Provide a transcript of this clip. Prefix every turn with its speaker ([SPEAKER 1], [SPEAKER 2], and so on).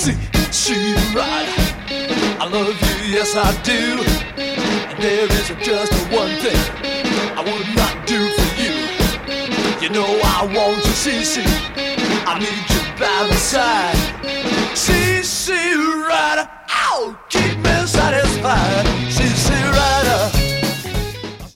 [SPEAKER 1] see, she right. I love you, yes I do. And there is just one thing I would not do for you. You know I want you, see, I need you by my side.